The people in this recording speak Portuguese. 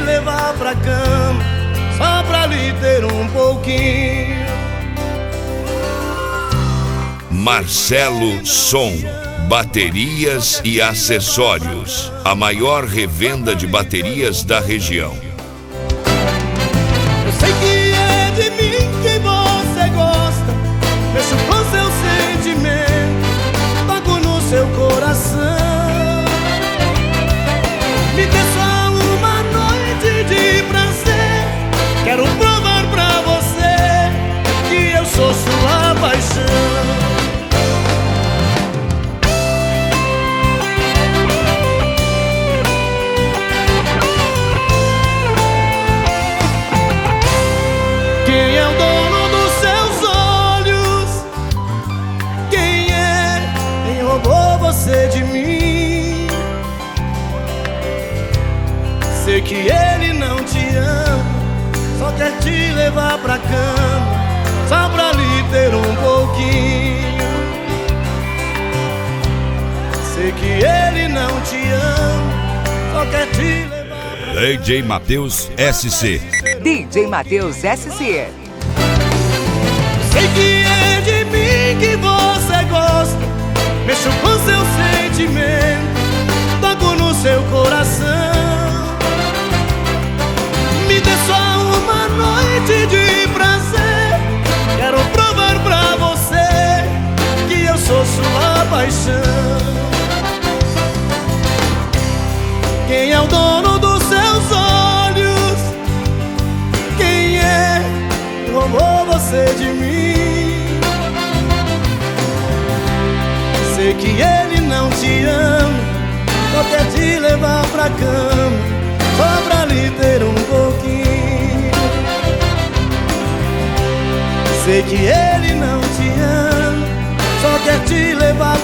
levar pra cama, só pra lhe ter um pouquinho. Marcelo Som, baterias e acessórios, a maior revenda de baterias da região. Eu sei que é de mim que você gosta, mexo com seu sentimento, toco no seu coração. Me dê só uma noite de prazer, quero provar pra você que eu sou sua paixão. Quem é o dono dos seus olhos? Quem é? Quem roubou você de mim? Sei que ele não te ama, só quer te levar pra cama, só pra lhe ter um pouquinho. Sei que ele não te ama, só quer te levar pra cama. DJ Matheus SC. DJ Matheus SC. Sei que é de mim que você gosta, mexo com seu sentimento, toco no seu coração. Me dê só uma noite de prazer, quero provar pra você que eu sou sua paixão. Quem é o dono dos seus olhos? Quem é que roubou você de mim? Sei que ele não te ama, só quer te levar pra cama, só pra lhe ter um pouquinho. Sei que ele não te ama, só quer te levar